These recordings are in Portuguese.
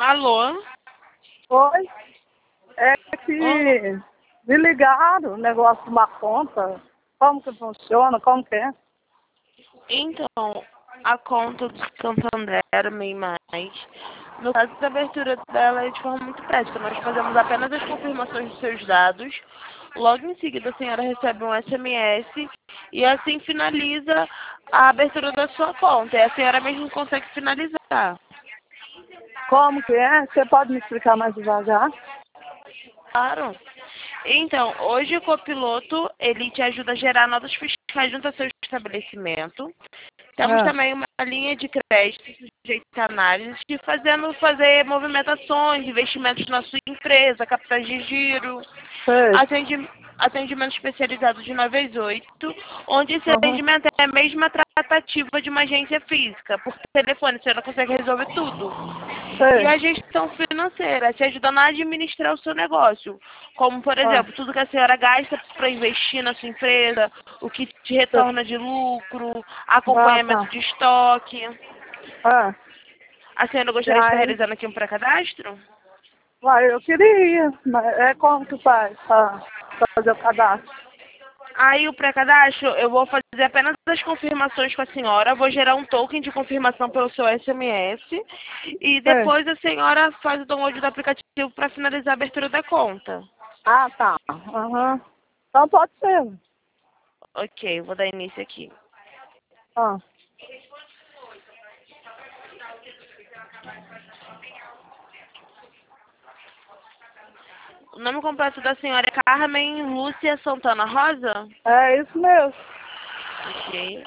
Alô? Oi, é que Oh, me ligaram o negócio de uma conta. Como que funciona? Como que é? então, a conta do Santander, meio mais. No caso da abertura dela é de forma muito prática. Nós fazemos apenas as confirmações dos seus dados. Logo em seguida, a senhora recebe um SMS e assim finaliza a abertura da sua conta. E a senhora mesmo consegue finalizar. Como que é? Você pode me explicar mais devagar? Claro. Então, hoje o copiloto, ele te ajuda a gerar notas fiscais junto ao seu estabelecimento. Temos Ah, também uma linha de crédito sujeita a análise, fazer movimentações, investimentos na sua empresa, capitais de giro, sei. atendimento especializado de 9 às 8, onde esse Uhum, atendimento é a mesma tratativa de uma agência física. Por telefone, você não consegue resolver tudo. E sei. a gestão financeira, te ajudando a administrar o seu negócio. Como, por Ah, exemplo, tudo que a senhora gasta para investir na sua empresa, o que te sei. retorna de lucro, Ah, acompanhamento tá. de estoque. Ah, A senhora e gostaria de estar aí? realizando aqui um pré-cadastro? Uai, eu queria, mas é como que faz pra fazer o cadastro? Aí o pré-cadastro, eu vou fazer apenas as confirmações com a senhora, vou gerar um token de confirmação pelo seu SMS e Sei. depois a senhora faz o download do aplicativo para finalizar a abertura da conta. Ah, tá. Aham. Então pode ser. Ok, vou dar início aqui. Ah, O nome completo da senhora é Carmen Lúcia Santana Rosa? é isso mesmo. Ok.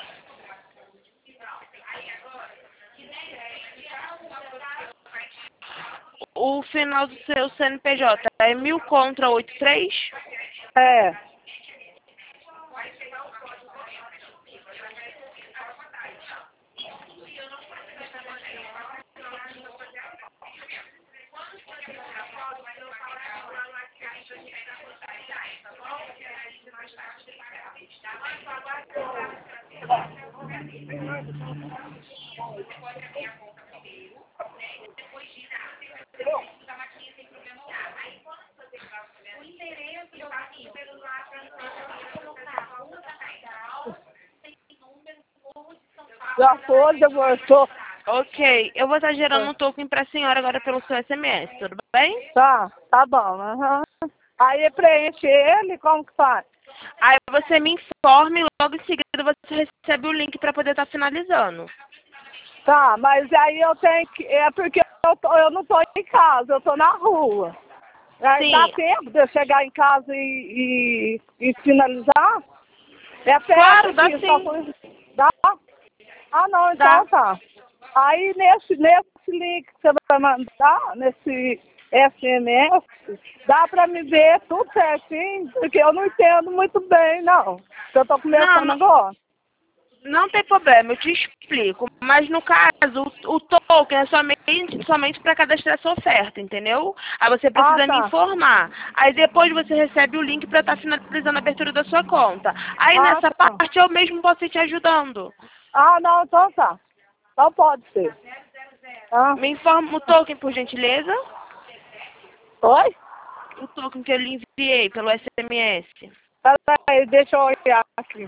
O final do seu CNPJ é 1000 contra 83? É. Já foi, devolveu. Ok, eu vou estar gerando um token para a senhora agora pelo seu SMS, tudo bem? Tá bom. Aham. Aí preenche ele, como que faz? Aí você me informe e logo em seguida você recebe o link para poder estar finalizando. Tá, mas aí eu tenho que. É porque eu não tô em casa, eu tô na rua. Aí dá Sim, tempo de eu chegar em casa e finalizar? É perto claro, dá aqui, só sim. foi. Dá? Ah, não, então Dá. tá. Aí nesse link que você vai mandar, nesse SMS, dá pra me ver tudo certinho, porque eu não entendo muito bem, não. Eu tô Não, começando não, agora. não tem problema, eu te explico. Mas no caso, o token é somente para cadastrar sua oferta, entendeu? Aí você Ah, precisa me tá. informar. Aí depois você recebe o link para estar finalizando a abertura da sua conta. Aí Ah, nessa tá. parte eu mesmo posso ir te ajudando. Ah, não, então tá. Então pode ser. Ah, Me informa o token, por gentileza. oi? O token que eu lhe enviei pelo SMS. Peraí, deixa eu olhar aqui.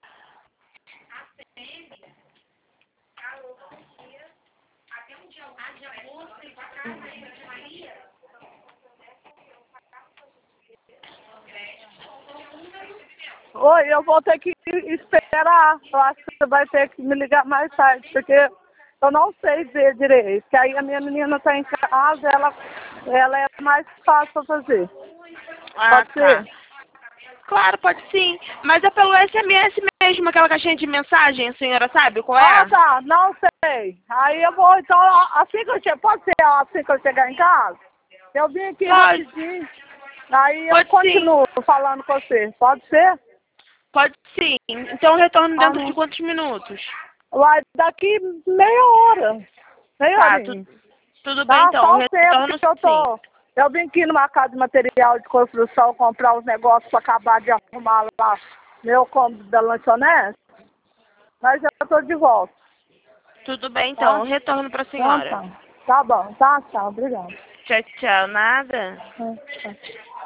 Oi, eu vou ter que esperar. Eu acho que você vai ter que me ligar mais tarde, porque eu não sei ver direito. Que aí a minha menina está em casa, ela é mais fácil para fazer. Ah, Pode tá. ser? Claro, pode sim. Mas é pelo SMS mesmo, aquela caixinha de mensagem, a senhora sabe qual Ah, é? tá, não sei. Aí eu vou, então, assim que eu chegar, pode ser assim que eu chegar em casa? Eu vim aqui Pode, rapidinho, aí eu pode sim. continuo falando com você. Pode ser? Pode sim. Então eu retorno Ah, dentro de não. quantos minutos? Vai daqui meia hora. Meia Tá, horinha. tudo bem Tá? então. Só Eu o tempo que retorno eu sim. tô. Eu vim aqui numa casa de material de construção comprar os negócios para acabar de arrumar lá meu cômodo da lanchonete, mas já tô de volta. Tudo bem então. Tá? Eu retorno pra Então senhora. tá. Tá bom, tá, tchau, obrigada. Tchau, tchau. Nada. Tchau.